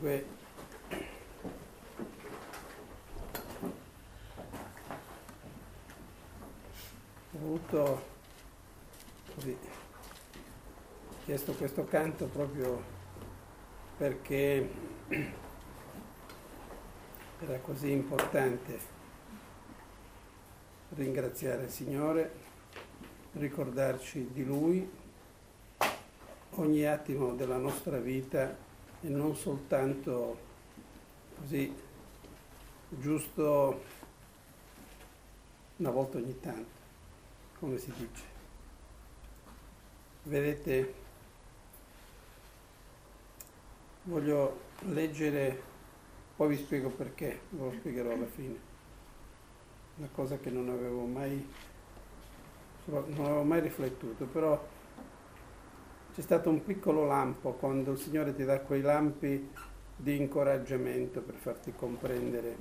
Dunque, ho avuto così, chiesto questo canto proprio perché era così importante ringraziare il Signore, ricordarci di Lui ogni attimo della nostra vita e non soltanto così, giusto una volta ogni tanto, come si dice. Vedete, voglio leggere, poi vi spiego perché, ve lo spiegherò alla fine, una cosa che non avevo mai riflettuto, però c'è stato un piccolo lampo quando il Signore ti dà quei lampi di incoraggiamento per farti comprendere.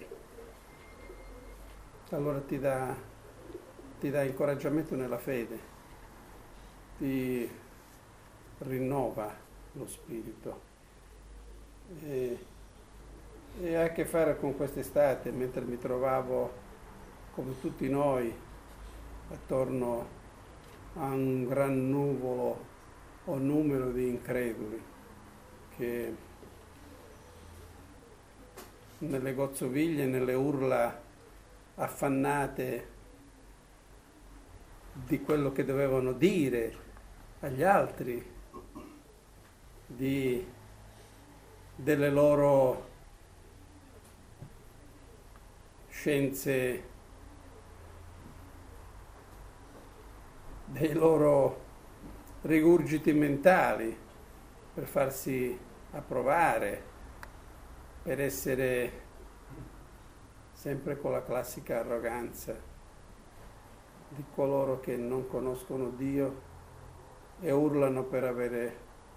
Allora ti dà incoraggiamento nella fede, ti rinnova lo spirito e ha a che fare con quest'estate, mentre mi trovavo come tutti noi attorno a un gran nuvolo o numero di increduli che nelle gozzoviglie, nelle urla affannate di quello che dovevano dire agli altri, delle loro scienze, dei loro rigurgiti mentali per farsi approvare, per essere sempre con la classica arroganza di coloro che non conoscono Dio e urlano per avere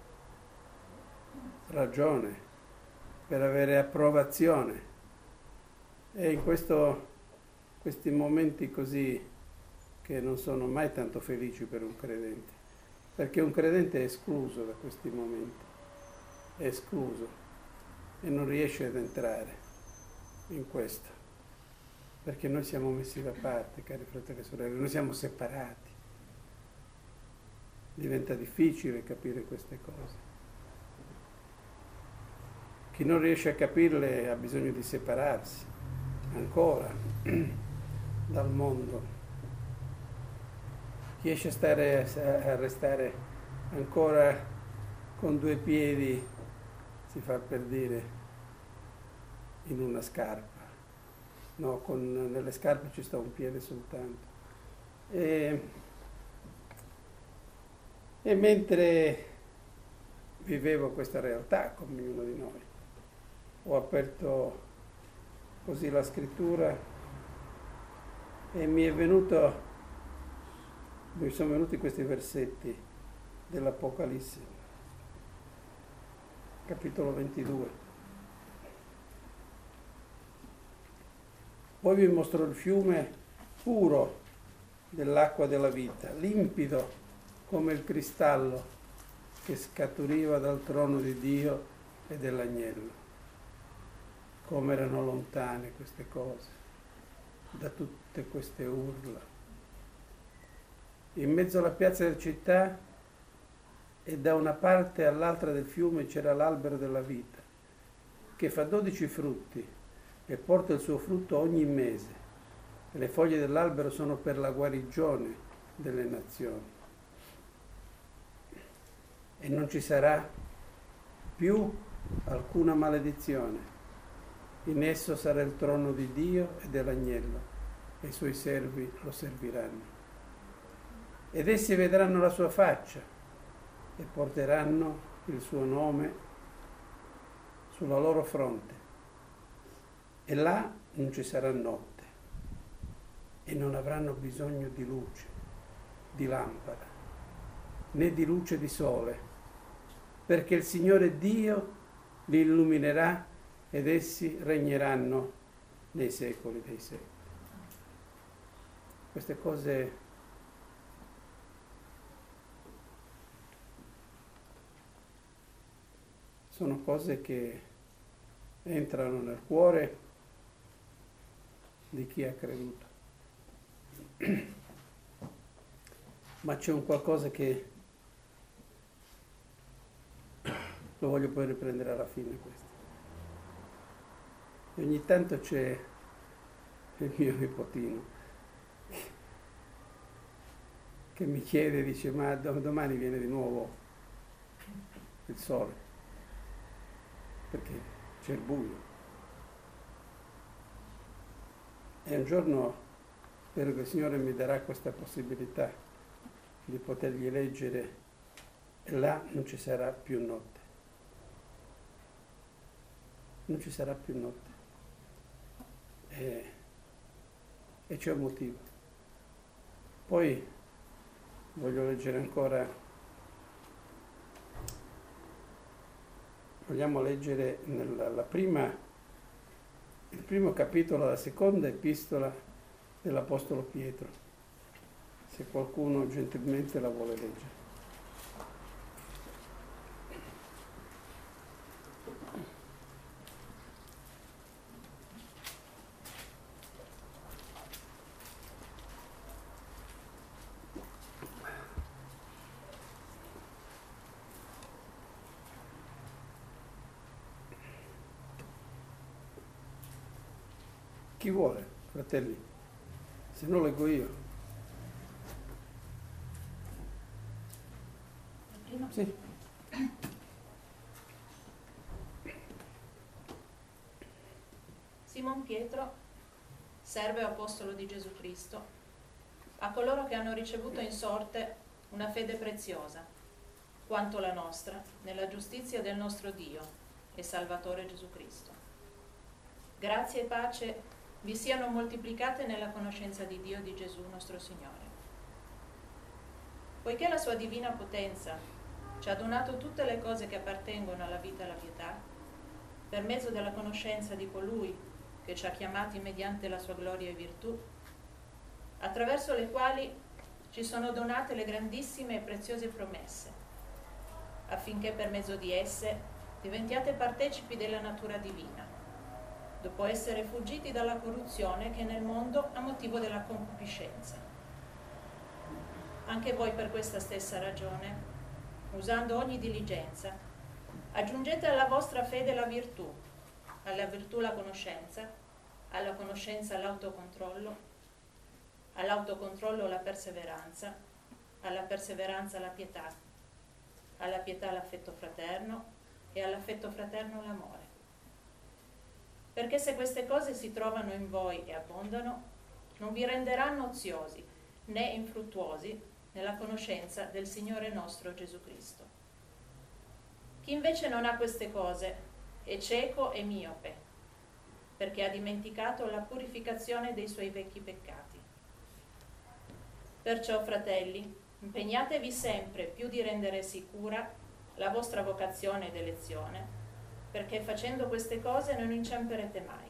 ragione, per avere approvazione. E in questi momenti così che non sono mai tanto felici per un credente, perché un credente è escluso da questi momenti, è escluso e non riesce ad entrare in questo, perché noi siamo messi da parte, cari fratelli e sorelle, noi siamo separati, diventa difficile capire queste cose. Chi non riesce a capirle ha bisogno di separarsi ancora dal mondo. Chi riesce a restare ancora con due piedi, si fa per dire, in una scarpa. No, nelle scarpe ci sta un piede soltanto. E mentre vivevo questa realtà come ognuno di noi, ho aperto così la scrittura e mi sono venuti questi versetti dell'Apocalisse, capitolo 22. Poi vi mostro il fiume puro dell'acqua della vita, limpido come il cristallo che scaturiva dal trono di Dio e dell'agnello. Come erano lontane queste cose, da tutte queste urla. In mezzo alla piazza della città e da una parte all'altra del fiume c'era l'albero della vita, che fa 12 frutti e porta il suo frutto ogni mese. E le foglie dell'albero sono per la guarigione delle nazioni. E non ci sarà più alcuna maledizione. In esso sarà il trono di Dio e dell'agnello, e i suoi servi lo serviranno. Ed essi vedranno la sua faccia e porteranno il suo nome sulla loro fronte. E là non ci sarà notte e non avranno bisogno di luce, di lampada, né di luce di sole, perché il Signore Dio li illuminerà ed essi regneranno nei secoli dei secoli. Queste cose sono cose che entrano nel cuore di chi ha creduto. Ma c'è un qualcosa che lo voglio poi riprendere alla fine questo. E ogni tanto c'è il mio nipotino che mi chiede, dice, ma domani viene di nuovo il sole, perché c'è il buio. E un giorno spero che il Signore mi darà questa possibilità di potergli leggere, e là non ci sarà più notte. Non ci sarà più notte. E c'è un motivo. Poi voglio leggere ancora, vogliamo leggere il primo capitolo della seconda epistola dell'Apostolo Pietro, se qualcuno gentilmente la vuole leggere. Chi vuole, fratelli? Se no leggo io. Sì. Simon Pietro, servo e apostolo di Gesù Cristo, a coloro che hanno ricevuto in sorte una fede preziosa, quanto la nostra, nella giustizia del nostro Dio e Salvatore Gesù Cristo. Grazie e pace vi siano moltiplicate nella conoscenza di Dio e di Gesù nostro Signore. Poiché la sua divina potenza ci ha donato tutte le cose che appartengono alla vita e alla pietà, per mezzo della conoscenza di colui che ci ha chiamati mediante la sua gloria e virtù, attraverso le quali ci sono donate le grandissime e preziose promesse, affinché per mezzo di esse diventiate partecipi della natura divina, dopo essere fuggiti dalla corruzione che è nel mondo a motivo della concupiscenza. Anche voi per questa stessa ragione, usando ogni diligenza, aggiungete alla vostra fede la virtù, alla virtù la conoscenza, alla conoscenza l'autocontrollo, all'autocontrollo la perseveranza, alla perseveranza la pietà, alla pietà l'affetto fraterno e all'affetto fraterno l'amore. Perché se queste cose si trovano in voi e abbondano, non vi renderanno oziosi né infruttuosi nella conoscenza del Signore nostro Gesù Cristo. Chi invece non ha queste cose è cieco e miope, perché ha dimenticato la purificazione dei suoi vecchi peccati. Perciò, fratelli, impegnatevi sempre più di rendere sicura la vostra vocazione ed elezione, perché facendo queste cose non inciamperete mai.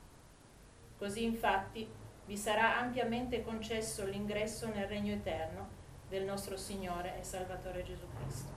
Così infatti vi sarà ampiamente concesso l'ingresso nel regno eterno del nostro Signore e Salvatore Gesù Cristo.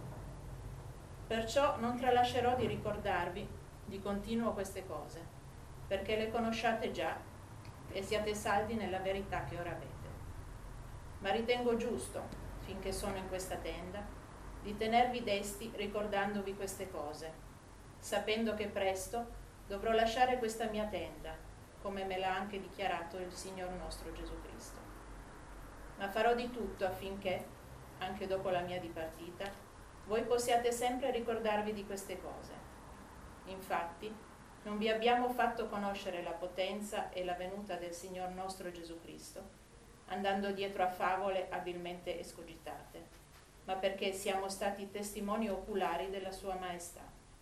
Perciò non tralascerò di ricordarvi di continuo queste cose, perché le conosciate già e siate saldi nella verità che ora avete. Ma ritengo giusto, finché sono in questa tenda, di tenervi desti ricordandovi queste cose, sapendo che presto dovrò lasciare questa mia tenda, come me l'ha anche dichiarato il Signor nostro Gesù Cristo. Ma farò di tutto affinché, anche dopo la mia dipartita, voi possiate sempre ricordarvi di queste cose. Infatti, non vi abbiamo fatto conoscere la potenza e la venuta del Signor nostro Gesù Cristo, andando dietro a favole abilmente escogitate, ma perché siamo stati testimoni oculari della sua maestà.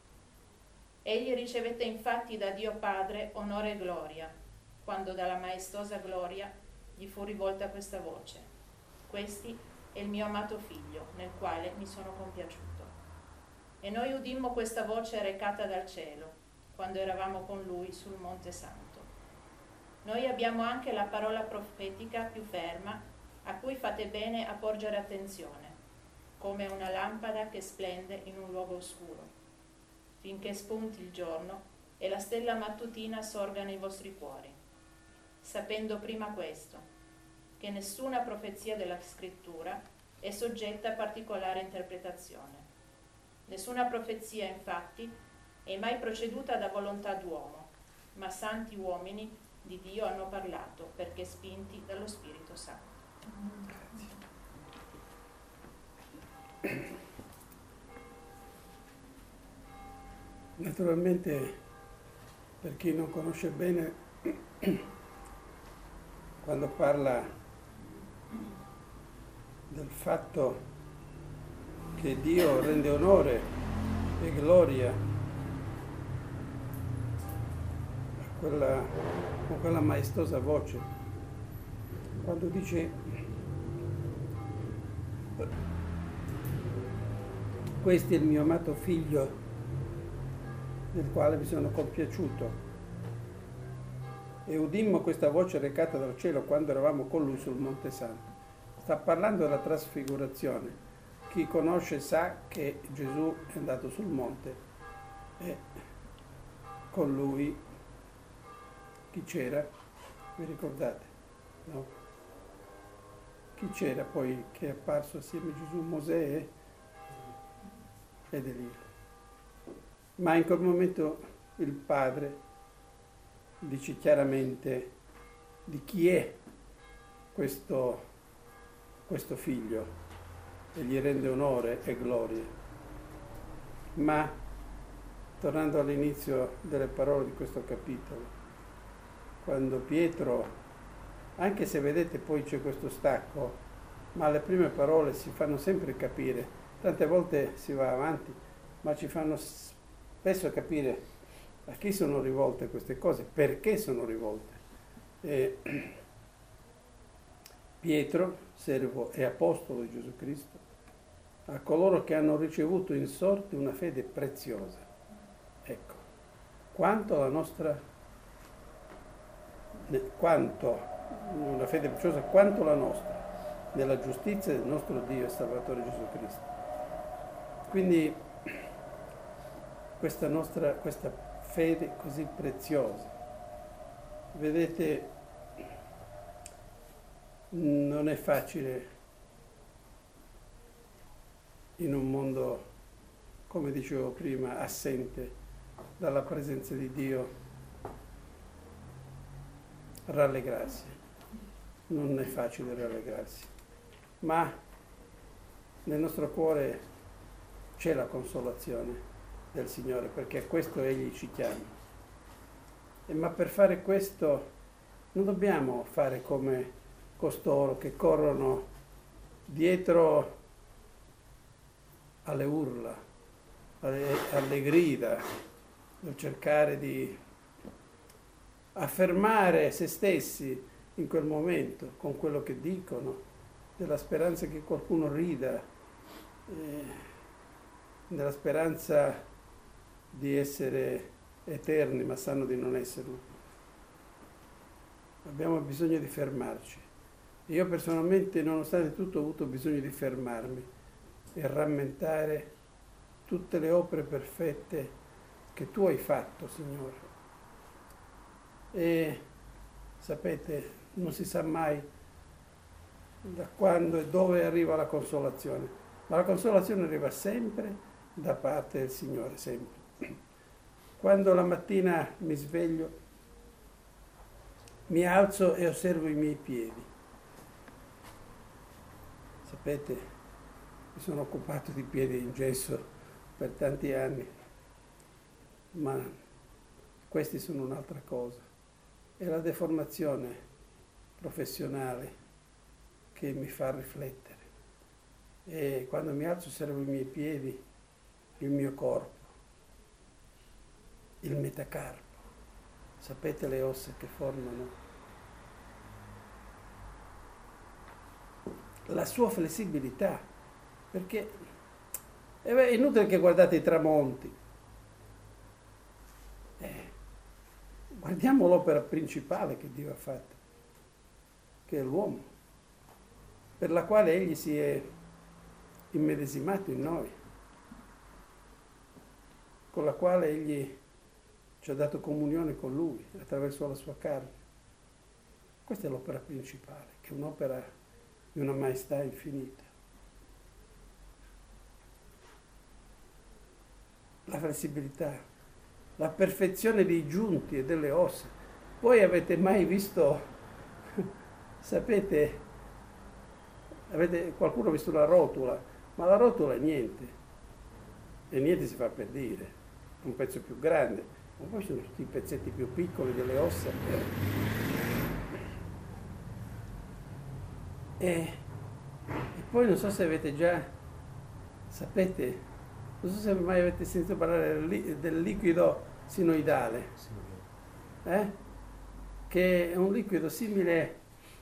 Egli ricevette infatti da Dio Padre onore e gloria, quando dalla maestosa gloria gli fu rivolta questa voce: questi è il mio amato figlio, nel quale mi sono compiaciuto. E noi udimmo questa voce recata dal cielo, quando eravamo con lui sul Monte Santo. Noi abbiamo anche la parola profetica più ferma, a cui fate bene a porgere attenzione, come una lampada che splende in un luogo oscuro, finché spunti il giorno e la stella mattutina sorga nei vostri cuori, sapendo prima questo, che nessuna profezia della Scrittura è soggetta a particolare interpretazione. Nessuna profezia, infatti, è mai proceduta da volontà d'uomo, ma santi uomini di Dio hanno parlato perché spinti dallo Spirito Santo. Naturalmente, per chi non conosce bene, quando parla del fatto che Dio rende onore e gloria con quella maestosa voce, quando dice: questo è il mio amato figlio del quale mi sono compiaciuto, e udimmo questa voce recata dal cielo quando eravamo con lui sul Monte Santo. Sta parlando della trasfigurazione. Chi conosce sa che Gesù è andato sul monte e con lui chi c'era? Vi ricordate? No? Chi c'era poi che è apparso assieme a Gesù? Mosè ed Elia. Ma in quel momento il Padre dice chiaramente di chi è questo figlio e gli rende onore e gloria. Ma, tornando all'inizio delle parole di questo capitolo, quando Pietro, anche se vedete poi c'è questo stacco, ma le prime parole si fanno sempre capire, tante volte si va avanti, ma ci fanno spesso capire a chi sono rivolte queste cose, perché sono rivolte. Pietro, servo e apostolo di Gesù Cristo, a coloro che hanno ricevuto in sorte una fede preziosa. Ecco, una fede preziosa, quanto la nostra, nella giustizia del nostro Dio e Salvatore Gesù Cristo. Quindi questa fede così preziosa, vedete, non è facile in un mondo, come dicevo prima, assente dalla presenza di Dio, rallegrarsi. Non è facile rallegrarsi, ma nel nostro cuore c'è la consolazione del Signore, perché a questo Egli ci chiama. Ma per fare questo non dobbiamo fare come costoro che corrono dietro alle urla, alle grida, per cercare di affermare se stessi in quel momento con quello che dicono, della speranza che qualcuno rida, della speranza di essere eterni, ma sanno di non esserlo. Abbiamo bisogno di fermarci. Io personalmente, nonostante tutto, ho avuto bisogno di fermarmi e rammentare tutte le opere perfette che tu hai fatto, Signore. E sapete, non si sa mai da quando e dove arriva la consolazione, ma la consolazione arriva sempre da parte del Signore, sempre. Quando la mattina mi sveglio, mi alzo e osservo i miei piedi. Sapete, mi sono occupato di piedi in gesso per tanti anni, ma questi sono un'altra cosa. È la deformazione professionale che mi fa riflettere. E quando mi alzo osservo i miei piedi, il mio corpo, il metacarpo. Sapete le ossa che formano la sua flessibilità, perché è inutile che guardate i tramonti, guardiamo l'opera principale che Dio ha fatto, che è l'uomo, per la quale Egli si è immedesimato in noi, con la quale Egli ci ha dato comunione con Lui attraverso la sua carne. Questa è l'opera principale, che è un'opera di una maestà infinita. La flessibilità, la perfezione dei giunti e delle ossa. Voi avete mai visto, sapete, qualcuno ha visto una rotola, ma la rotola è niente, e niente si fa per dire, un pezzo più grande, ma poi sono tutti i pezzetti più piccoli delle ossa. E poi non so se avete già, sapete, non so se mai avete sentito parlare del liquido sinoidale, che è un liquido simile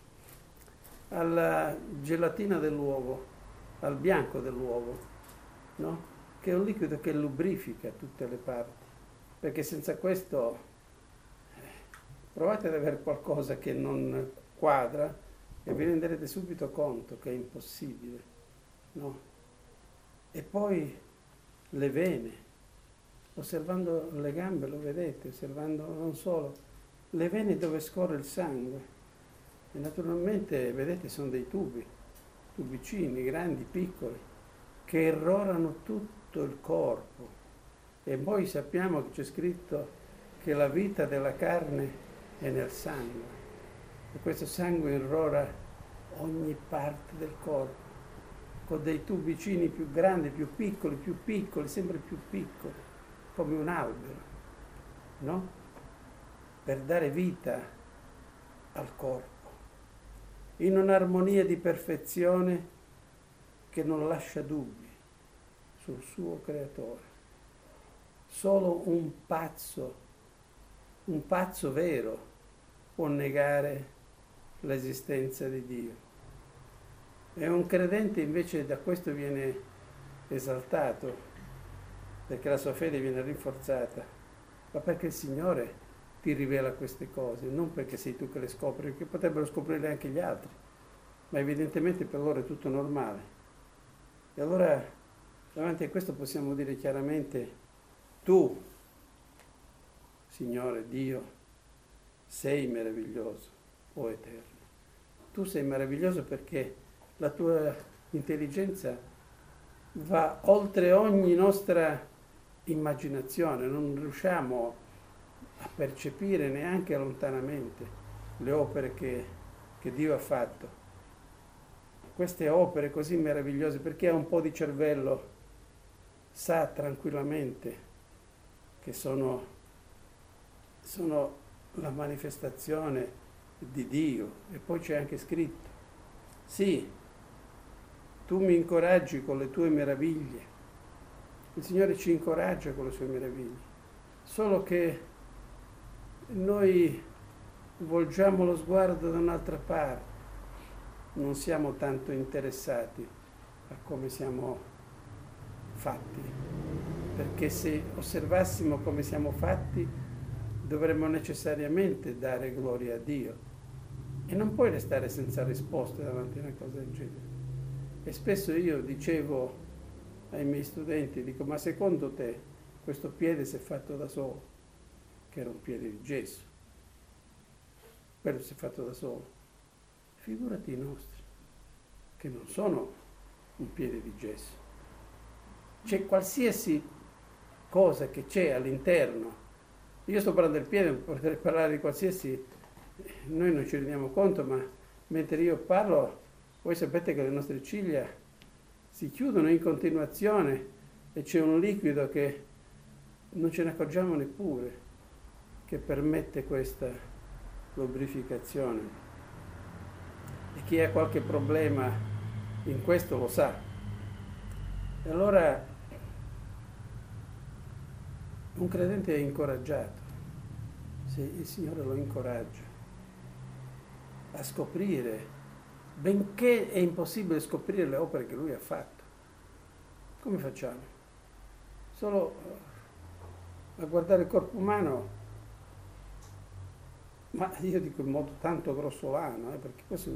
alla gelatina dell'uovo, al bianco dell'uovo, no? Che è un liquido che lubrifica tutte le parti, perché senza questo provate ad avere qualcosa che non quadra e vi renderete subito conto che è impossibile, no? E poi le vene, osservando le gambe lo vedete, osservando non solo, le vene dove scorre il sangue, e naturalmente vedete sono dei tubicini, grandi, piccoli, che irrorano tutto il corpo, e poi sappiamo che c'è scritto che la vita della carne è nel sangue, e questo sangue irrora ogni parte del corpo, con dei tubicini più grandi, più piccoli, sempre più piccoli, come un albero, no? Per dare vita al corpo, in un'armonia di perfezione che non lascia dubbi sul suo creatore. Solo un pazzo vero può negare l'esistenza di Dio. E un credente invece da questo viene esaltato, perché la sua fede viene rinforzata, ma perché il Signore ti rivela queste cose, non perché sei tu che le scopri, perché potrebbero scoprirle anche gli altri, ma evidentemente per loro è tutto normale. E allora davanti a questo possiamo dire chiaramente: tu, Signore Dio, sei meraviglioso, o Eterno. Tu sei meraviglioso perché la tua intelligenza va oltre ogni nostra immaginazione, non riusciamo a percepire neanche lontanamente le opere che Dio ha fatto. Queste opere così meravigliose, perché ha un po' di cervello sa tranquillamente che sono la manifestazione di Dio. E poi c'è anche scritto: sì, tu mi incoraggi con le tue meraviglie. Il Signore ci incoraggia con le sue meraviglie, solo che noi volgiamo lo sguardo da un'altra parte, non siamo tanto interessati a come siamo fatti, perché se osservassimo come siamo fatti dovremmo necessariamente dare gloria a Dio, e non puoi restare senza risposte davanti a una cosa del genere. E spesso io dicevo ai miei studenti, dico: ma secondo te questo piede si è fatto da solo? Che era un piede di gesso, quello si è fatto da solo. Figurati i nostri, che non sono un piede di gesso. C'è qualsiasi cosa che c'è all'interno. Io sto parlando del piede, potrei parlare di qualsiasi, noi non ci rendiamo conto, ma mentre io parlo, voi sapete che le nostre ciglia si chiudono in continuazione e c'è un liquido che non ce ne accorgiamo neppure, che permette questa lubrificazione. E chi ha qualche problema in questo lo sa. E allora un credente è incoraggiato, se il Signore lo incoraggia a scoprire, benché è impossibile scoprire le opere che Lui ha fatto. Come facciamo? Solo a guardare il corpo umano, ma io dico in modo tanto grossolano, perché questo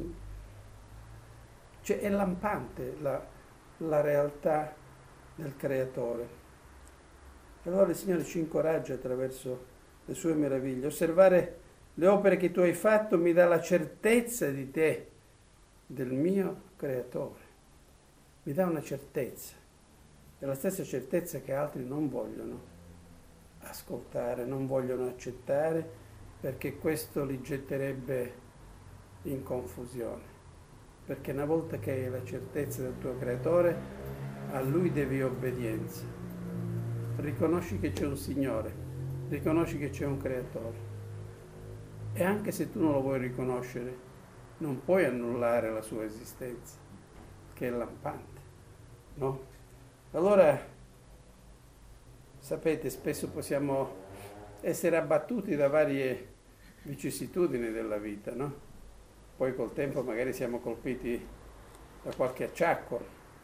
è lampante la realtà del Creatore. Allora il Signore ci incoraggia attraverso le sue meraviglie. Osservare le opere che tu hai fatto mi dà la certezza di te, del mio creatore. Mi dà una certezza. È la stessa certezza che altri non vogliono ascoltare, non vogliono accettare, perché questo li getterebbe in confusione. Perché una volta che hai la certezza del tuo creatore, a lui devi obbedienza. Riconosci che c'è un Signore, riconosci che c'è un creatore. E anche se tu non lo vuoi riconoscere, non puoi annullare la sua esistenza, che è lampante, no? Allora, sapete, spesso possiamo essere abbattuti da varie vicissitudini della vita, no? Poi col tempo magari siamo colpiti da qualche acciacco,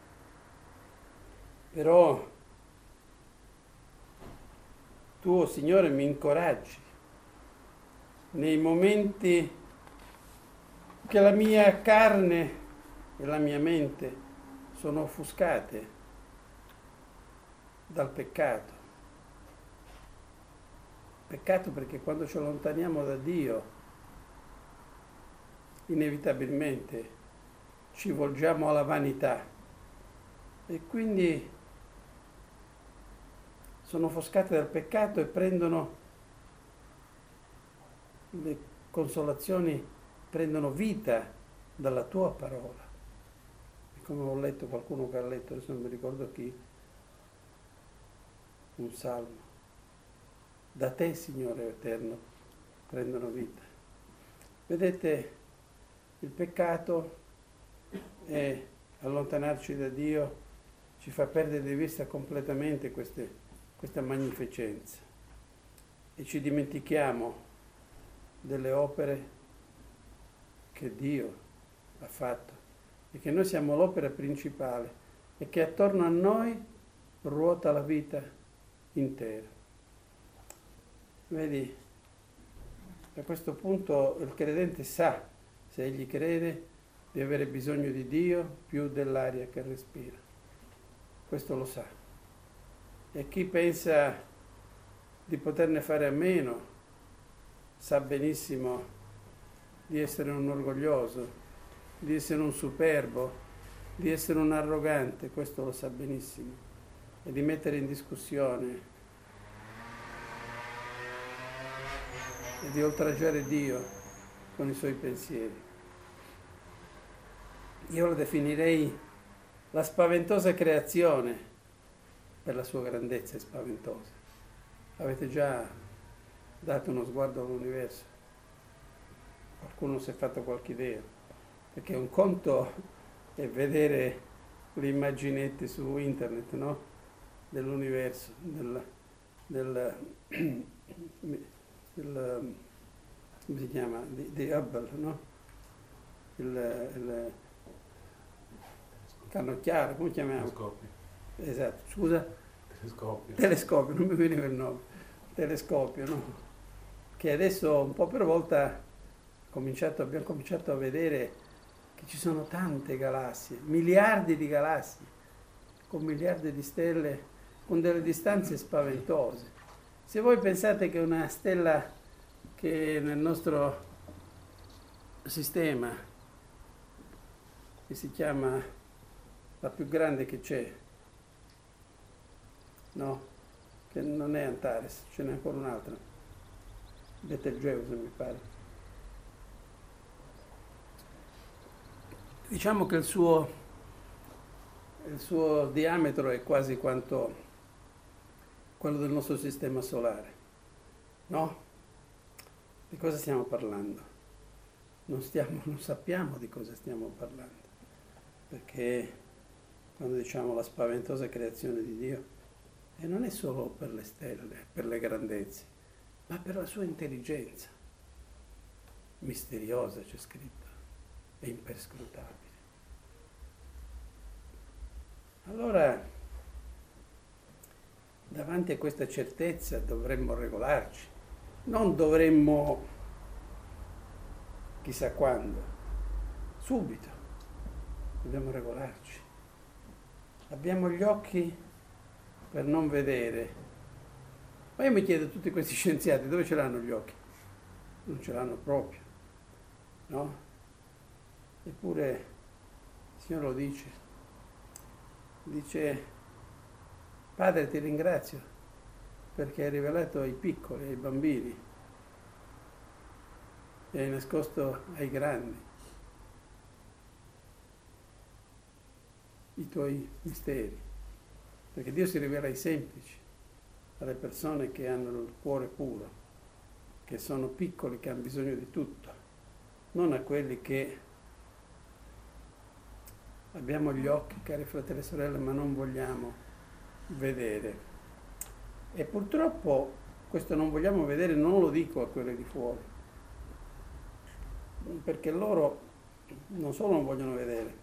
però tu, Signore, mi incoraggi nei momenti che la mia carne e la mia mente sono offuscate dal peccato. Peccato perché quando ci allontaniamo da Dio, inevitabilmente ci volgiamo alla vanità e quindi sono offuscate dal peccato e prendono le consolazioni, prendono vita dalla tua parola. Come ho letto, qualcuno che ha letto, adesso non mi ricordo chi, un salmo. Da te, Signore eterno, prendono vita. Vedete, il peccato e allontanarci da Dio ci fa perdere di vista completamente questa magnificenza e ci dimentichiamo delle opere che Dio ha fatto e che noi siamo l'opera principale e che attorno a noi ruota la vita intera. Vedi, a questo punto il credente sa, se egli crede, di avere bisogno di Dio più dell'aria che respira. Questo lo sa. E chi pensa di poterne fare a meno sa benissimo di essere un orgoglioso, di essere un superbo, di essere un arrogante, questo lo sa benissimo, e di mettere in discussione e di oltraggiare Dio con i suoi pensieri. Io lo definirei la spaventosa creazione, per la sua grandezza è spaventosa. Avete già dato uno sguardo all'universo? Qualcuno si è fatto qualche idea? Perché un conto è vedere le immaginetti su internet, no? Dell'universo, come si chiama? Di Hubble, no? Il cannocchiale, come chiamiamo? Telescopio. Esatto, scusa? Telescopio, non mi veniva il nome. Telescopio, no? Che adesso un po' per volta abbiamo cominciato a vedere che ci sono tante galassie, miliardi di galassie, con miliardi di stelle, con delle distanze spaventose. Se voi pensate che una stella che nel nostro sistema, che si chiama la più grande che c'è, no? Che non è Antares, ce n'è ancora un'altra, Betelgeuse mi pare. Diciamo che il suo diametro è quasi quanto quello del nostro sistema solare, no? Di cosa stiamo parlando? Non sappiamo di cosa stiamo parlando, perché quando diciamo la spaventosa creazione di Dio, e non è solo per le stelle, per le grandezze, ma per la sua intelligenza, misteriosa c'è scritto, e imperscrutabile. Allora, davanti a questa certezza dovremmo regolarci, non dovremmo chissà quando, subito dobbiamo regolarci. Abbiamo gli occhi per non vedere Ma io mi chiedo, tutti questi scienziati dove ce l'hanno gli occhi? Non ce l'hanno proprio, no? Eppure il Signore lo dice, Padre, ti ringrazio perché hai rivelato ai piccoli, ai bambini, e hai nascosto ai grandi i tuoi misteri, perché Dio si rivela ai semplici, alle persone che hanno il cuore puro, che sono piccoli, che hanno bisogno di tutto, non a quelli che abbiamo gli occhi, cari fratelli e sorelle, ma non vogliamo vedere. E purtroppo questo non vogliamo vedere non lo dico a quelli di fuori, perché loro non solo non vogliono vedere,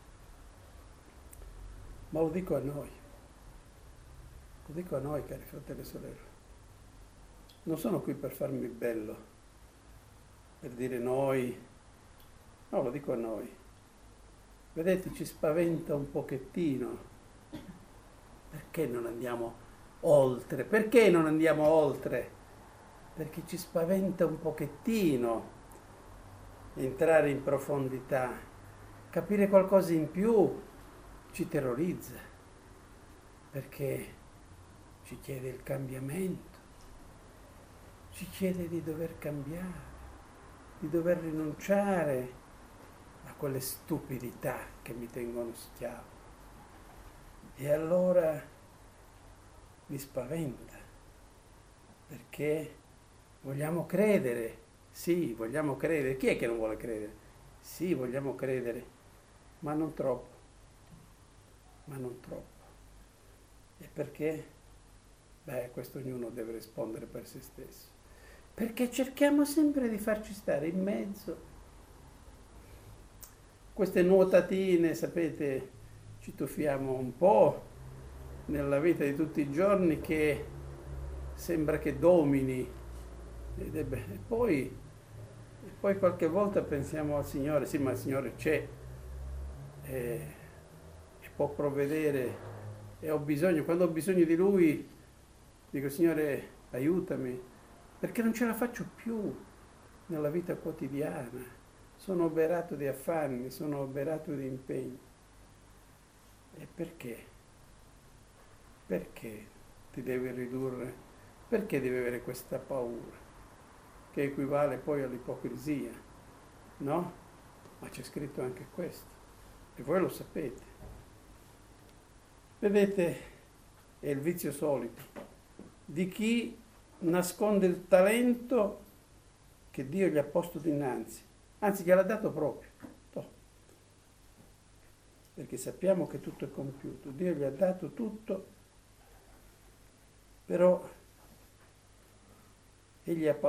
ma lo dico a noi. Lo dico a noi, cari fratelli e sorelle. Non sono qui per farmi bello, per dire noi, no, lo dico a noi. Vedete, ci spaventa un pochettino. Perché non andiamo oltre? Perché non andiamo oltre? Perché ci spaventa un pochettino entrare in profondità, capire qualcosa in più ci terrorizza, perché ci chiede il cambiamento, ci chiede di dover cambiare, di dover rinunciare a quelle stupidità che mi tengono schiavo. E allora mi spaventa, perché vogliamo credere, sì, vogliamo credere. Chi è che non vuole credere? Sì, vogliamo credere, ma non troppo, ma non troppo. E perché? Beh, questo ognuno deve rispondere per se stesso. Perché cerchiamo sempre di farci stare in mezzo. Queste nuotatine, sapete, ci tuffiamo un po' nella vita di tutti i giorni che sembra che domini. E poi qualche volta pensiamo al Signore, sì, ma il Signore c'è e può provvedere e ho bisogno, quando ho bisogno di Lui dico Signore aiutami, perché non ce la faccio più nella vita quotidiana, sono oberato di affanni, sono oberato di impegni. E perché? Perché ti devi ridurre? Perché devi avere questa paura? Che equivale poi all'ipocrisia, no? Ma c'è scritto anche questo, e voi lo sapete. Vedete, è il vizio solito di chi nasconde il talento che Dio gli ha posto dinanzi, anzi gliel'ha dato proprio. Perché sappiamo che tutto è compiuto, Dio gli ha dato tutto, però egli ha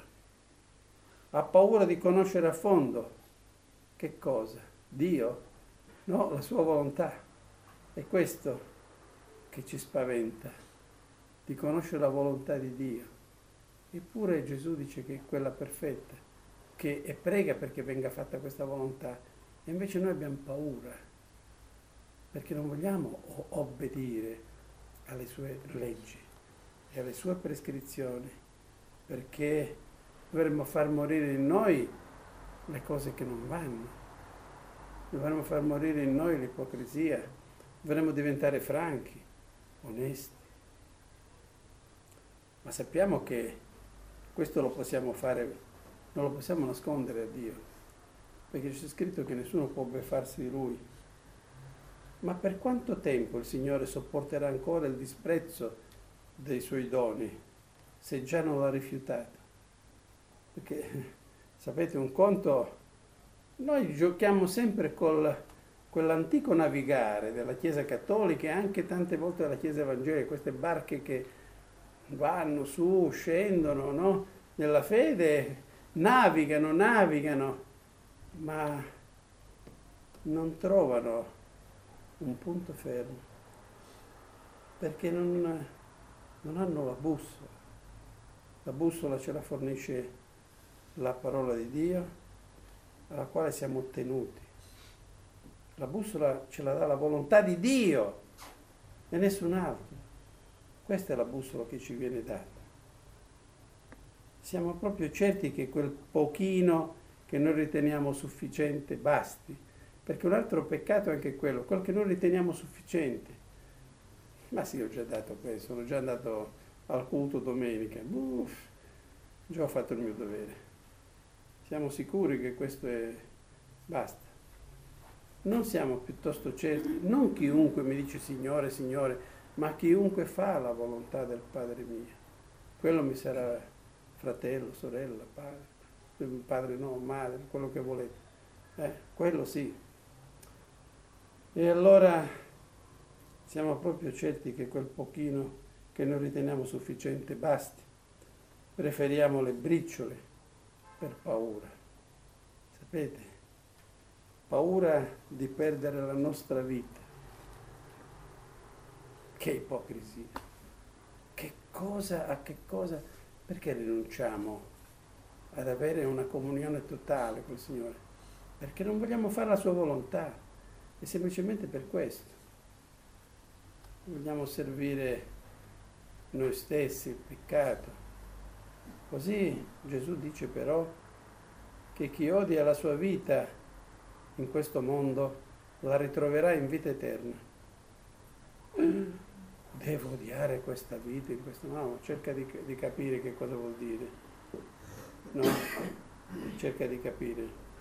paura di conoscere a fondo che cosa? Dio? No, la sua volontà. È questo che ci spaventa, di conoscere la volontà di Dio. Eppure Gesù dice che è quella perfetta, e prega perché venga fatta questa volontà, e invece noi abbiamo paura, perché non vogliamo obbedire alle sue leggi e alle sue prescrizioni, perché dovremmo far morire in noi le cose che non vanno, dovremmo far morire in noi l'ipocrisia, dovremmo diventare franchi, onesti. Ma sappiamo che questo lo possiamo fare, non lo possiamo nascondere a Dio, perché c'è scritto che nessuno può beffarsi di Lui. Ma per quanto tempo il Signore sopporterà ancora il disprezzo dei Suoi doni, se già non l'ha rifiutato? Perché, sapete, un conto, noi giochiamo sempre quell'antico navigare della Chiesa Cattolica e anche tante volte della Chiesa Evangelica, queste barche che vanno su, scendono, no? Nella fede navigano, ma non trovano un punto fermo, perché non hanno la bussola. La bussola ce la fornisce la parola di Dio, alla quale siamo tenuti. La bussola ce la dà la volontà di Dio e nessun altro. Questa è la bussola che ci viene data. Siamo proprio certi che quel pochino che noi riteniamo sufficiente basti, perché un altro peccato è anche quello che noi riteniamo sufficiente. Ma sì, ho già dato questo, sono già andato al culto domenica, già ho fatto il mio dovere. Siamo sicuri che questo è basta. Non siamo piuttosto certi, non chiunque mi dice Signore, Signore, ma chiunque fa la volontà del Padre mio. Quello mi sarà fratello, sorella, padre no, madre, quello che volete. Quello sì. E allora siamo proprio certi che quel pochino che noi riteniamo sufficiente basti. Preferiamo le briciole per paura. Sapete? Paura di perdere la nostra vita. Che ipocrisia. A che cosa? Perché rinunciamo ad avere una comunione totale col Signore? Perché non vogliamo fare la sua volontà. È semplicemente per questo. Vogliamo servire noi stessi, il peccato. Così Gesù dice però che chi odia la sua vita in questo mondo la ritroverà in vita eterna. Devo odiare questa vita in questo mondo? No, cerca di capire che cosa vuol dire. No, cerca di capire.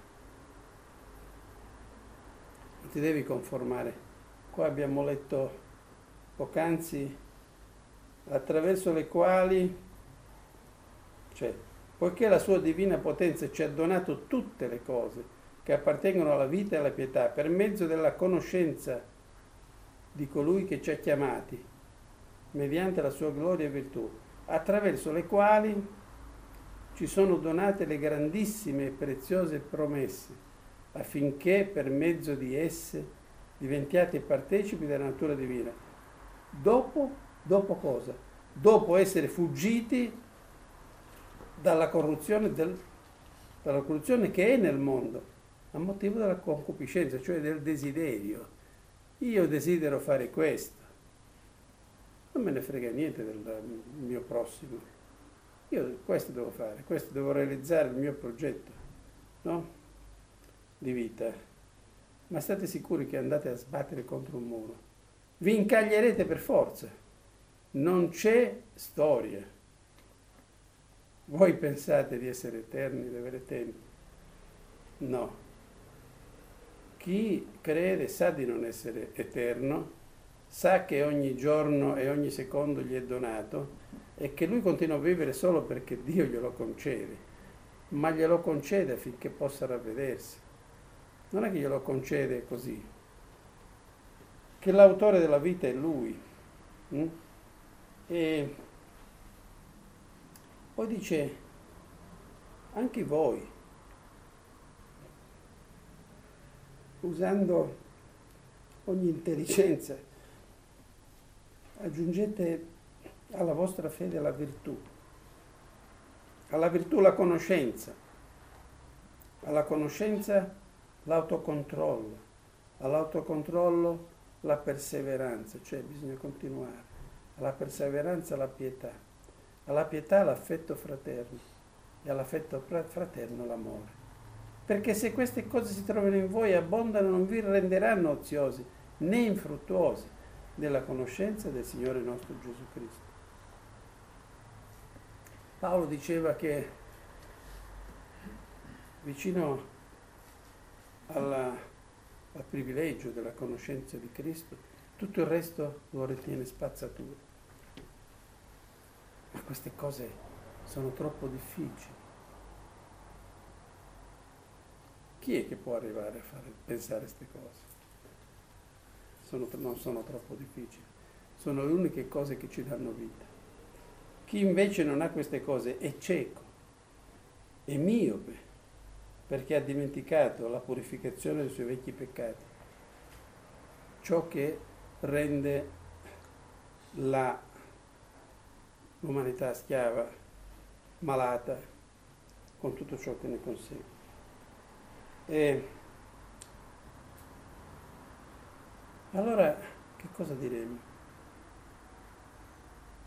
Non ti devi conformare. Qua abbiamo letto poc'anzi attraverso le quali, cioè, poiché la sua divina potenza ci ha donato tutte le cose che appartengono alla vita e alla pietà, per mezzo della conoscenza di colui che ci ha chiamati, mediante la sua gloria e virtù, attraverso le quali ci sono donate le grandissime e preziose promesse, affinché per mezzo di esse diventiate partecipi della natura divina. Dopo cosa? Dopo essere fuggiti dalla corruzione che è nel mondo, a motivo della concupiscenza, cioè del desiderio. Io desidero fare questo, non me ne frega niente del mio prossimo. Io questo devo fare, questo devo realizzare il mio progetto, no? Di vita. Ma state sicuri che andate a sbattere contro un muro. Vi incaglierete per forza. Non c'è storia. Voi pensate di essere eterni, di avere tempo? No. Chi crede sa di non essere eterno, sa che ogni giorno e ogni secondo gli è donato e che lui continua a vivere solo perché Dio glielo concede, ma glielo concede affinché possa ravvedersi. Non è che glielo concede così, che l'autore della vita è Lui. E poi dice, anche voi, usando ogni intelligenza, aggiungete alla vostra fede la virtù, alla virtù la conoscenza, alla conoscenza l'autocontrollo, all'autocontrollo la perseveranza, cioè bisogna continuare, alla perseveranza la pietà, alla pietà l'affetto fraterno e all'affetto fraterno l'amore. Perché se queste cose si trovano in voi e abbondano, non vi renderanno oziosi né infruttuosi della conoscenza del Signore nostro Gesù Cristo. Paolo diceva che vicino al privilegio della conoscenza di Cristo, tutto il resto lo ritiene spazzatura. Ma queste cose sono troppo difficili. Chi è che può arrivare a pensare queste cose? Non sono troppo difficili. Sono le uniche cose che ci danno vita. Chi invece non ha queste cose è cieco, è miope, perché ha dimenticato la purificazione dei suoi vecchi peccati. Ciò che rende l'umanità schiava, malata, con tutto ciò che ne consegue. E allora che cosa diremo?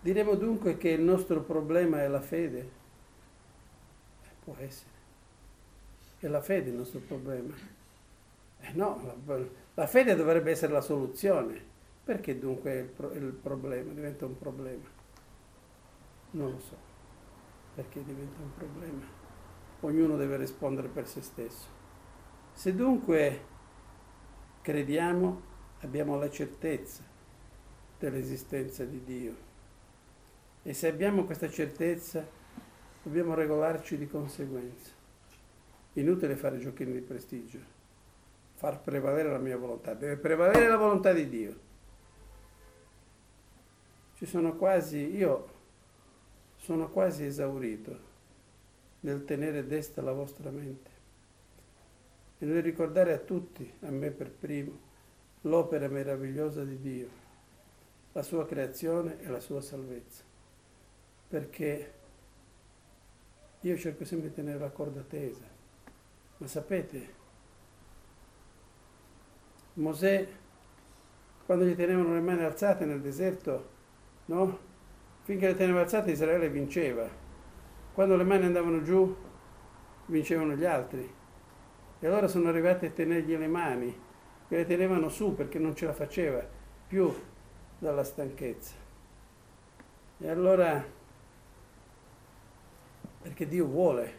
Diremo dunque che il nostro problema è la fede? Può essere. È la fede il nostro problema. No, la fede dovrebbe essere la soluzione. Perché dunque il problema diventa un problema? Non lo so. Perché diventa un problema? Ognuno deve rispondere per se stesso. Se dunque crediamo, abbiamo la certezza dell'esistenza di Dio. E se abbiamo questa certezza, dobbiamo regolarci di conseguenza. Inutile fare giochini di prestigio, far prevalere la mia volontà, deve prevalere la volontà di Dio. Io sono quasi esaurito nel tenere desta la vostra mente e nel ricordare a tutti, a me per primo, l'opera meravigliosa di Dio, la sua creazione e la sua salvezza. Perché io cerco sempre di tenere la corda tesa, ma sapete, Mosè, quando gli tenevano le mani alzate nel deserto, no? Finché le teneva alzate Israele vinceva. Quando le mani andavano giù, vincevano gli altri. E allora sono arrivati a tenergli le mani, che le tenevano su perché non ce la faceva più dalla stanchezza. E allora, perché Dio vuole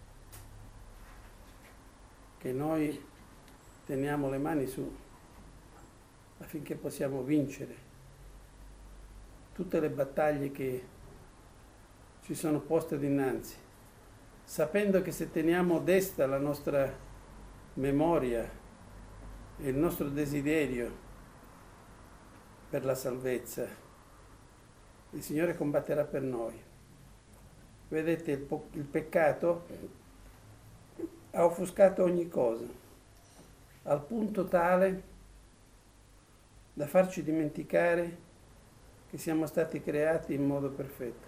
che noi teniamo le mani su affinché possiamo vincere tutte le battaglie che ci sono poste dinanzi, sapendo che se teniamo desta la nostra memoria e il nostro desiderio per la salvezza, il Signore combatterà per noi. Vedete, il peccato ha offuscato ogni cosa, al punto tale da farci dimenticare che siamo stati creati in modo perfetto.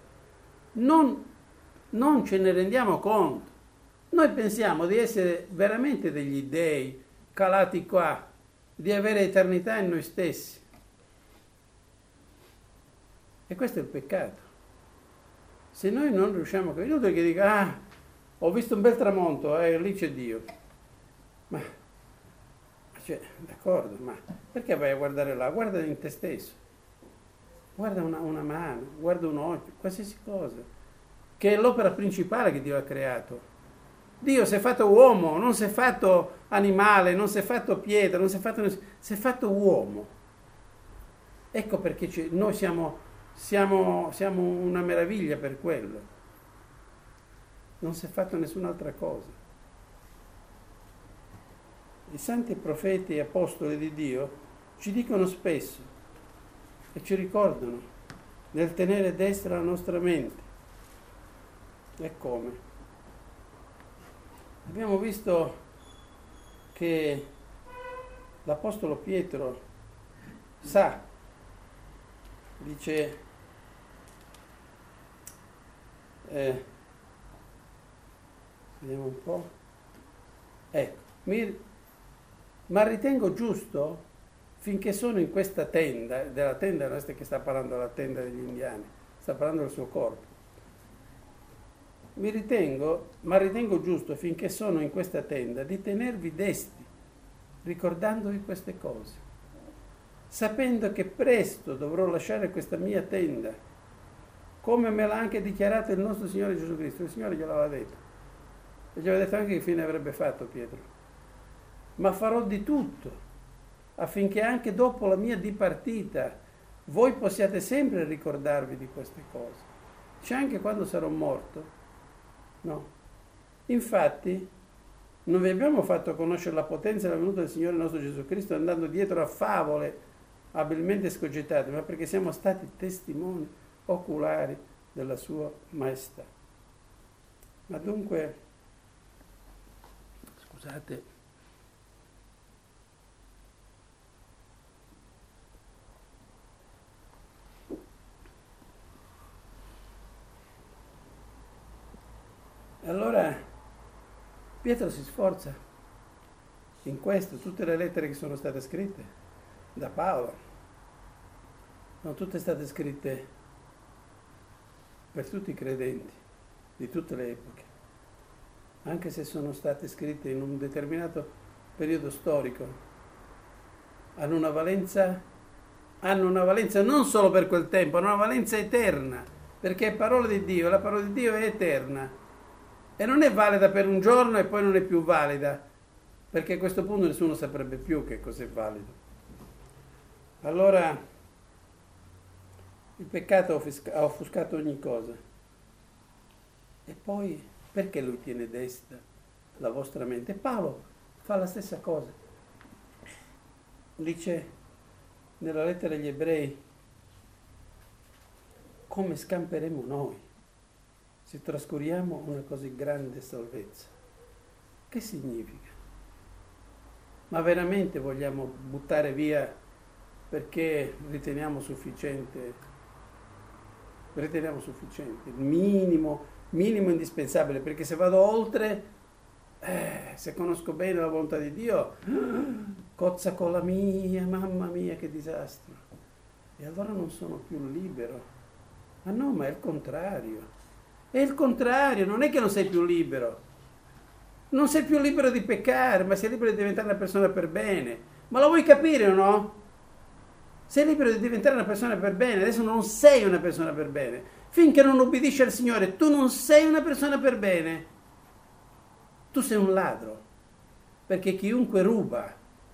Non ce ne rendiamo conto. Noi pensiamo di essere veramente degli dei calati qua, di avere eternità in noi stessi. E questo è il peccato. Se noi non riusciamo a capire, inutile che dica, ho visto un bel tramonto, lì c'è Dio. Ma cioè, d'accordo, ma perché vai a guardare là? Guarda in te stesso. Guarda una mano, guarda un occhio, qualsiasi cosa, che è l'opera principale che Dio ha creato. Dio si è fatto uomo, non si è fatto animale, non si è fatto pietra, non si è fatto uomo. Ecco perché noi siamo una meraviglia per quello. Non si è fatto nessun'altra cosa. I santi profeti e apostoli di Dio ci dicono spesso e ci ricordano nel tenere destra la nostra mente. E come? Abbiamo visto che l'apostolo Pietro sa, dice, vediamo un po', ma ritengo giusto finché sono in questa tenda, della tenda nostra che sta parlando della tenda degli indiani, sta parlando del suo corpo. Ma ritengo giusto finché sono in questa tenda di tenervi desti, ricordandovi queste cose, sapendo che presto dovrò lasciare questa mia tenda, come me l'ha anche dichiarato il nostro Signore Gesù Cristo. Il Signore gliel'aveva detto, e gli aveva detto anche che fine avrebbe fatto Pietro. Ma farò di tutto affinché anche dopo la mia dipartita voi possiate sempre ricordarvi di queste cose. C'è anche quando sarò morto. No. Infatti, non vi abbiamo fatto conoscere la potenza della venuta del Signore nostro Gesù Cristo andando dietro a favole abilmente scogitate, ma perché siamo stati testimoni oculari della sua maestà. Ma dunque, scusate, allora Pietro si sforza in questo, tutte le lettere che sono state scritte da Paolo sono tutte state scritte per tutti i credenti di tutte le epoche, anche se sono state scritte in un determinato periodo storico, hanno una valenza non solo per quel tempo, hanno una valenza eterna, perché è parola di Dio, la parola di Dio è eterna e non è valida per un giorno e poi non è più valida, perché a questo punto nessuno saprebbe più che cos'è valido. Allora il peccato ha offuscato ogni cosa. E poi perché lui tiene desta la vostra mente? Paolo fa la stessa cosa. Dice nella lettera agli Ebrei: come scamperemo noi se trascuriamo una così grande salvezza? Che significa? Ma veramente vogliamo buttare via perché riteniamo sufficiente il minimo indispensabile, perché se vado oltre, se conosco bene la volontà di Dio, cozza con la mia, mamma mia che disastro, e allora non sono più libero. Ma no, ma è il contrario, non è che non sei più libero, non sei più libero di peccare, ma sei libero di diventare una persona per bene. Ma lo vuoi capire o no? Sei libero di diventare una persona per bene. Adesso non sei una persona per bene. Finché non ubbidisci al Signore, tu non sei una persona per bene. Tu sei un ladro. Perché chiunque ruba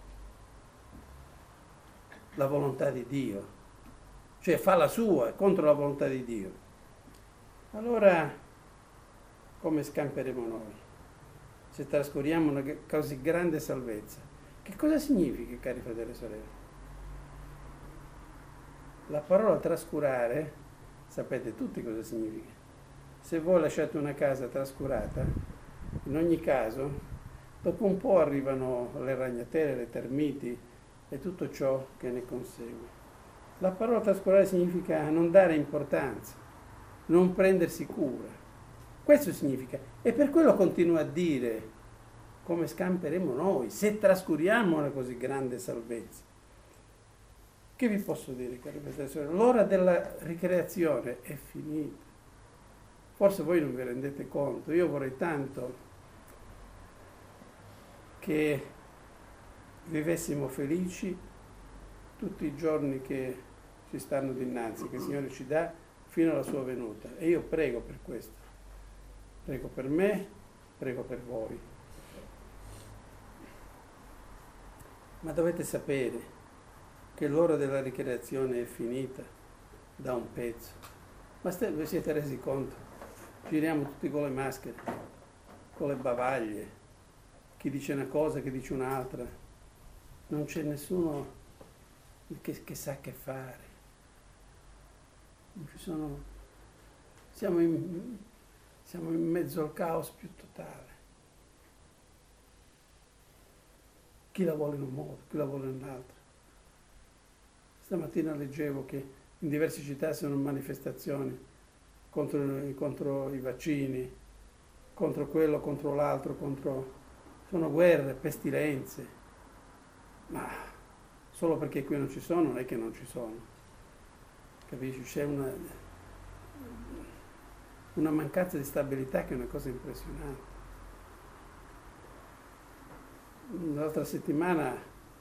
la volontà di Dio, cioè fa la sua contro la volontà di Dio, allora come scamperemo noi se trascuriamo una così grande salvezza? Che cosa significa, cari fratelli e sorelle? La parola trascurare, sapete tutti cosa significa. Se voi lasciate una casa trascurata, in ogni caso, dopo un po' arrivano le ragnatele, le termiti e tutto ciò che ne consegue. La parola trascurare significa non dare importanza, non prendersi cura. Questo significa. E per quello continua a dire: come scamperemo noi se trascuriamo una così grande salvezza? Che vi posso dire, cari fratelli e sorelle? L'ora della ricreazione è finita. Forse voi non vi rendete conto. Io vorrei tanto che vivessimo felici tutti i giorni che ci stanno dinanzi, che il Signore ci dà fino alla sua venuta. E io prego per questo. Prego per me, prego per voi. Ma dovete sapere che l'ora della ricreazione è finita da un pezzo. Ma vi siete resi conto? Giriamo tutti con le maschere, con le bavaglie, chi dice una cosa, chi dice un'altra. Non c'è nessuno che sa che fare. Non ci sono. Siamo in mezzo al caos più totale. Chi la vuole in un modo, chi la vuole in un altro. Stamattina leggevo che in diverse città sono manifestazioni contro i vaccini, contro quello, contro l'altro, sono guerre, pestilenze. Ma solo perché qui non ci sono, non è che non ci sono. Capisci? C'è una mancanza di stabilità che è una cosa impressionante. L'altra settimana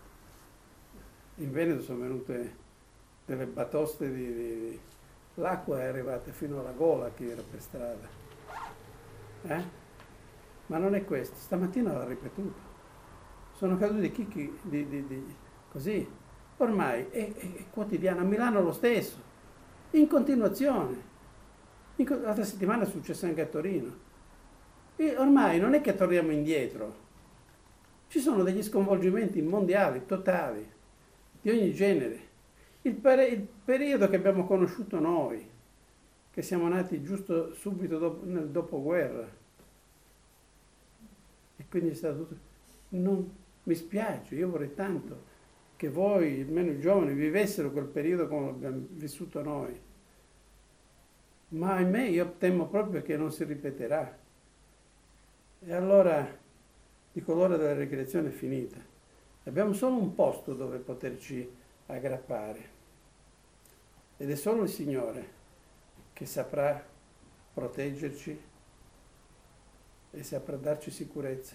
in Veneto sono venute delle batoste l'acqua è arrivata fino alla gola a chi era per strada. Ma non è questo, stamattina l'ha ripetuto. Sono caduti chicchi così. Ormai è quotidiano, a Milano lo stesso, in continuazione. L'altra settimana è successo anche a Torino. E ormai non è che torniamo indietro. Ci sono degli sconvolgimenti mondiali, totali, di ogni genere. Il periodo che abbiamo conosciuto noi, che siamo nati giusto subito nel dopoguerra, e quindi è stato tutto. Non mi spiace, io vorrei tanto che voi, almeno i giovani, vivessero quel periodo come l'abbiamo vissuto noi. Ma ahimè io temo proprio che non si ripeterà. E allora dico, l'ora della ricreazione è finita. Abbiamo solo un posto dove poterci aggrappare. Ed è solo il Signore che saprà proteggerci e saprà darci sicurezza.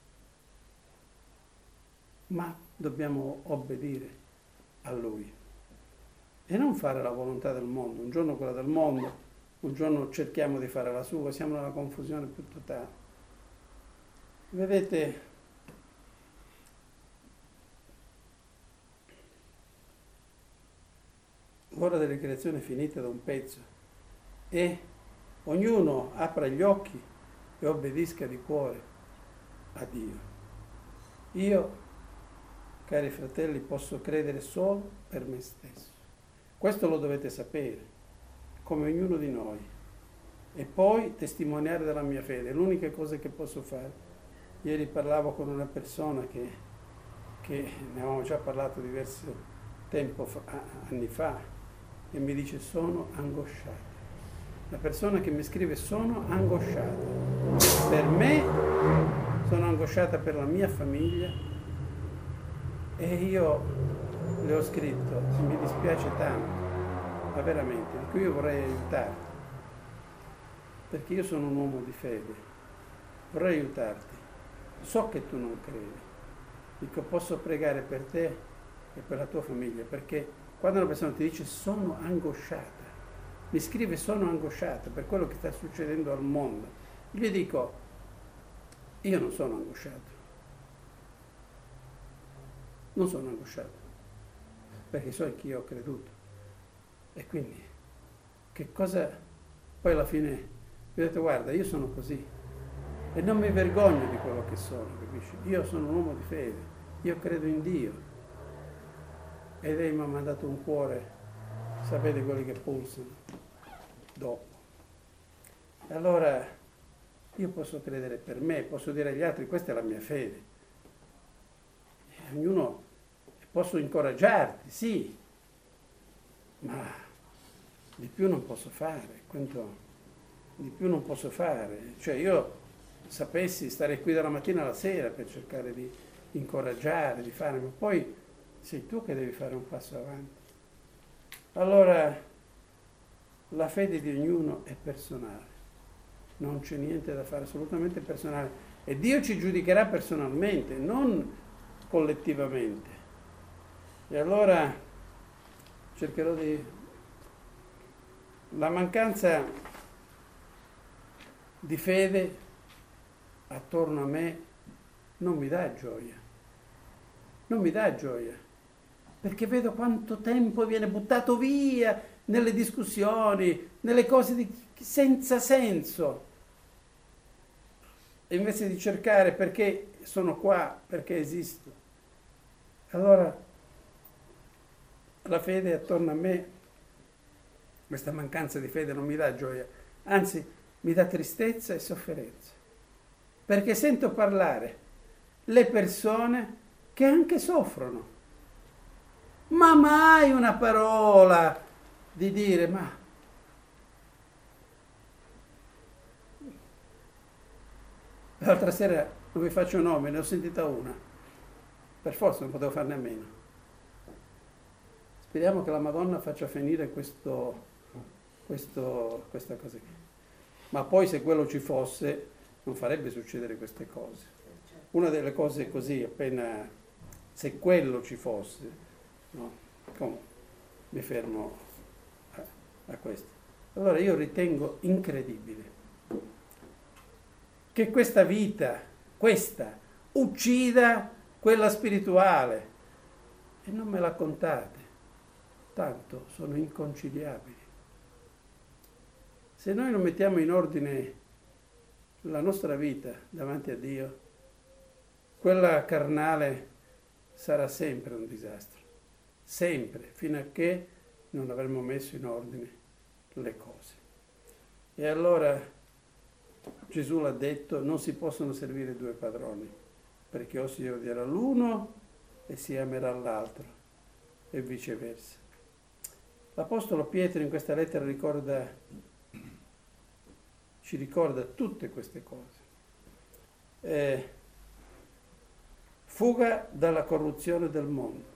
Ma dobbiamo obbedire a Lui e non fare la volontà del mondo. Un giorno quella del mondo, un giorno cerchiamo di fare la sua, siamo nella confusione più totale. Vedete, l'ora delle creazioni è finita da un pezzo e ognuno apra gli occhi e obbedisca di cuore a Dio. Io, cari fratelli, posso credere solo per me stesso. Questo lo dovete sapere, come ognuno di noi. E poi testimoniare della mia fede, è l'unica cosa che posso fare. Ieri parlavo con una persona che ne avevamo già parlato diverso anni fa, e mi dice: sono angosciata. La persona che mi scrive: sono angosciata. Per me, sono angosciata per la mia famiglia, e io le ho scritto: mi dispiace tanto, ma veramente, dico, io vorrei aiutarti, perché io sono un uomo di fede, vorrei aiutarti, so che tu non credi, dico, posso pregare per te e per la tua famiglia, perché quando una persona ti dice sono angosciata, mi scrive sono angosciata per quello che sta succedendo al mondo, io gli dico: io non sono angosciato, non sono angosciato, perché so che io ho creduto. E quindi, che cosa? Poi alla fine mi ho detto: guarda, io sono così e non mi vergogno di quello che sono, capisci? Io sono un uomo di fede, io credo in Dio. E lei mi ha mandato un cuore, sapete, quelli che pulsano dopo. E allora io posso credere per me, posso dire agli altri: questa è la mia fede. E ognuno, posso incoraggiarti, sì, ma di più non posso fare. Quanto di più non posso fare? Cioè, io sapessi stare qui dalla mattina alla sera per cercare di incoraggiare, di fare, ma poi sei tu che devi fare un passo avanti. Allora, la fede di ognuno è personale, non c'è niente da fare, assolutamente personale, e Dio ci giudicherà personalmente, non collettivamente. E allora cercherò di... La mancanza di fede attorno a me non mi dà gioia, non mi dà gioia, perché vedo quanto tempo viene buttato via nelle discussioni, nelle cose senza senso, e invece di cercare perché sono qua, perché esisto. Allora la fede attorno a me, questa mancanza di fede non mi dà gioia, anzi mi dà tristezza e sofferenza, perché sento parlare le persone che anche soffrono, ma mai una parola di dire: ma l'altra sera, non vi faccio nome, ne ho sentita una, per forza non potevo farne a meno. Speriamo che la Madonna faccia finire questa cosa qui. Ma poi, se quello ci fosse, non farebbe succedere queste cose. Una delle cose così, appena, se quello ci fosse, no? Come mi fermo a questo. Allora io ritengo incredibile che questa vita, questa, uccida quella spirituale, e non me la contate, tanto sono inconciliabili. Se noi non mettiamo in ordine la nostra vita davanti a Dio, quella carnale sarà sempre un disastro, sempre, fino a che non avremo messo in ordine le cose. E allora Gesù l'ha detto: non si possono servire due padroni, perché o si odierà l'uno e si amerà l'altro, e viceversa. L'Apostolo Pietro in questa lettera ci ricorda tutte queste cose. Fuga dalla corruzione del mondo.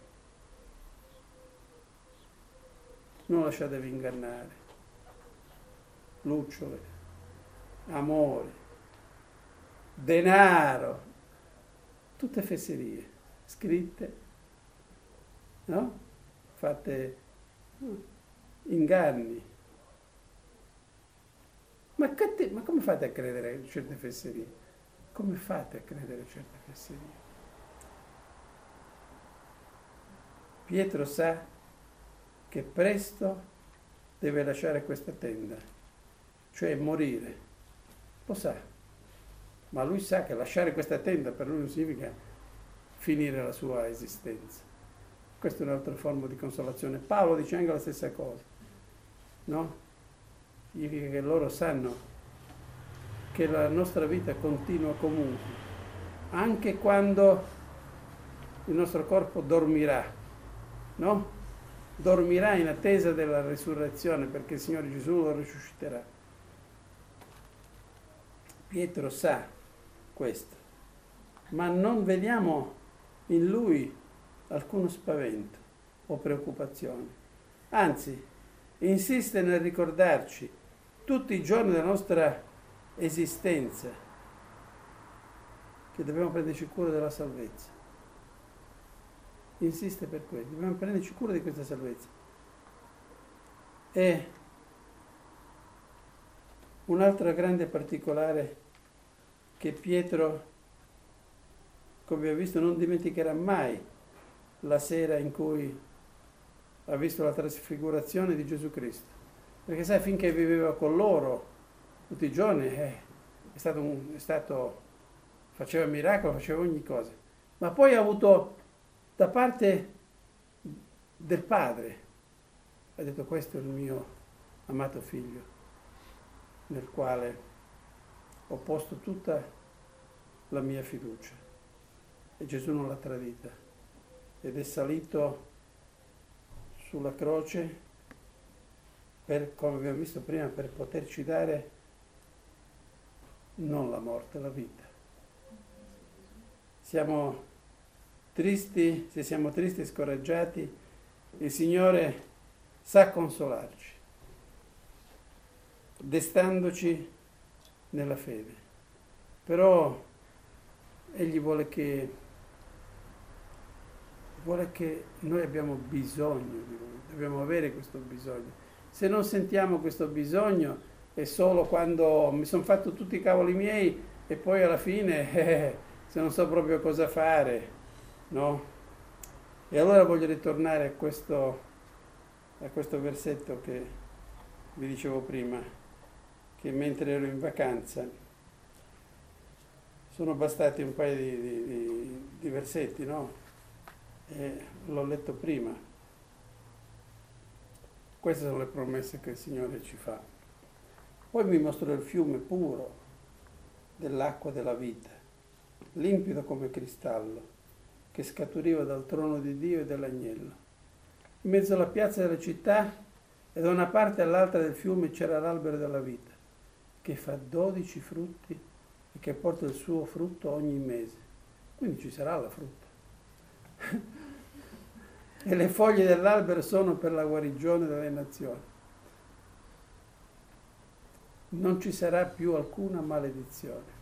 Non lasciatevi ingannare. Lucciole, amore, denaro, tutte fesserie scritte, no? Fatte inganni. Ma come fate a credere a certe fesserie? Come fate a credere a certe fesserie? Pietro sa che presto deve lasciare questa tenda, cioè morire. Lo sa, ma lui sa che lasciare questa tenda per lui non significa finire la sua esistenza. Questa è un'altra forma di consolazione. Paolo dice anche la stessa cosa, no? Significa che loro sanno che la nostra vita continua comunque, anche quando il nostro corpo dormirà, no? Dormirà in attesa della risurrezione, perché il Signore Gesù lo risusciterà. Pietro sa questo, ma non vediamo in lui alcuno spavento o preoccupazione. Anzi, insiste nel ricordarci tutti i giorni della nostra esistenza che dobbiamo prenderci cura della salvezza. Insiste per quello, dobbiamo prenderci cura di questa salvezza. E un'altra grande particolare che Pietro, come abbiamo visto, non dimenticherà mai la sera in cui ha visto la trasfigurazione di Gesù Cristo. Perché sai, finché viveva con loro tutti i giorni, faceva miracoli, faceva ogni cosa. Ma poi ha avuto da parte del Padre, ha detto: questo è il mio amato figlio, nel quale ho posto tutta la mia fiducia. E Gesù non l'ha tradita ed è salito sulla croce per, come abbiamo visto prima, per poterci dare non la morte, la vita. Siamo tristi, se siamo tristi e scoraggiati, il Signore sa consolarci, destandoci nella fede. Però Egli vuole che noi abbiamo bisogno di Lui, dobbiamo avere questo bisogno. Se non sentiamo questo bisogno è solo quando mi sono fatto tutti i cavoli miei e poi alla fine se non so proprio cosa fare, no? E allora voglio ritornare a questo versetto che vi dicevo prima, che mentre ero in vacanza sono bastati un paio di versetti, no? E l'ho letto prima. Queste sono le promesse che il Signore ci fa. Poi mi mostrò il fiume puro dell'acqua della vita, limpido come cristallo, che scaturiva dal trono di Dio e dell'agnello. In mezzo alla piazza della città e da una parte all'altra del fiume c'era l'albero della vita, che fa 12 frutti e che porta il suo frutto ogni mese. Quindi ci sarà la frutta. E le foglie dell'albero sono per la guarigione delle nazioni. Non ci sarà più alcuna maledizione.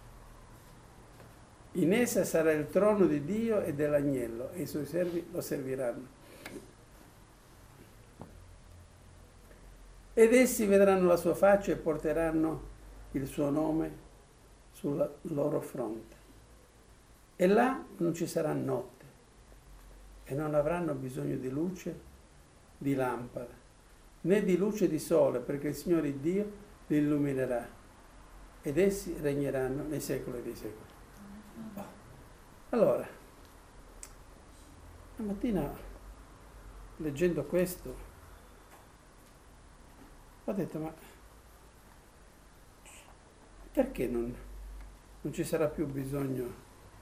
In essa sarà il trono di Dio e dell'agnello, e i suoi servi lo serviranno. Ed essi vedranno la sua faccia e porteranno il suo nome sulla loro fronte. E là non ci sarà notte, e non avranno bisogno di luce, di lampada, né di luce di sole, perché il Signore Dio li illuminerà, ed essi regneranno nei secoli dei secoli. Allora, la mattina, leggendo questo, ho detto: ma perché non ci sarà più bisogno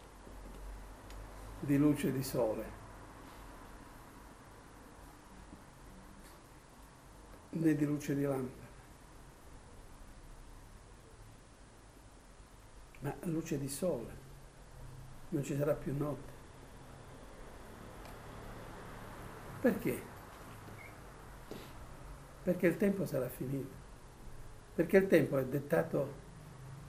di luce di sole, né di luce di lampada, ma luce di sole? Non ci sarà più notte. Perché? Perché il tempo sarà finito. Perché il tempo è dettato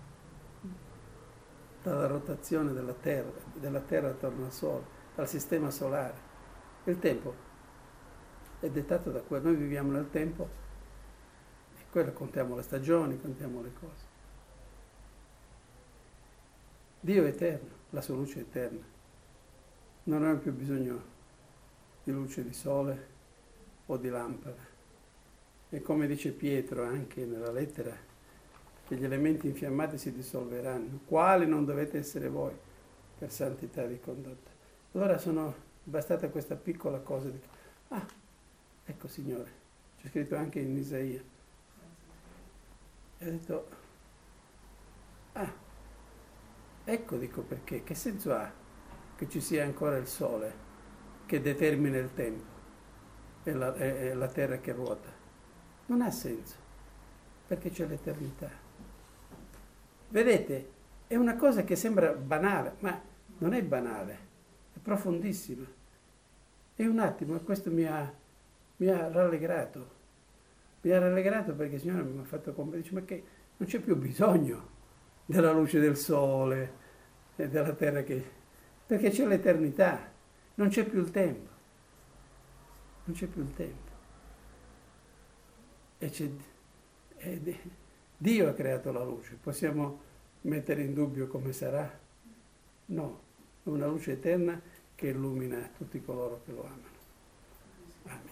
dalla rotazione della Terra attorno al Sole, dal sistema solare. Il tempo è dettato da quello. Noi viviamo nel tempo e quello contiamo le stagioni, contiamo le cose. Dio è eterno, la sua luce è eterna. Non abbiamo più bisogno di luce di sole o di lampada. E come dice Pietro anche nella lettera, che gli elementi infiammati si dissolveranno, quali non dovete essere voi per santità di condotta. Allora bastata questa piccola cosa di ecco Signore, c'è scritto anche in Isaia. E ho detto, ecco dico perché, che senso ha che ci sia ancora il sole che determina il tempo e la terra che ruota? Non ha senso, perché c'è l'eternità. Vedete, è una cosa che sembra banale, ma non è banale, è profondissima. E un attimo, e questo mi ha rallegrato. Mi ha rallegrato perché il Signore mi ha fatto comprendere, ma che non c'è più bisogno della luce del sole e della terra perché c'è l'eternità, non c'è più il tempo. Non c'è più il tempo. E Dio ha creato la luce. Possiamo mettere in dubbio come sarà? No, è una luce eterna che illumina tutti coloro che lo amano. Amen.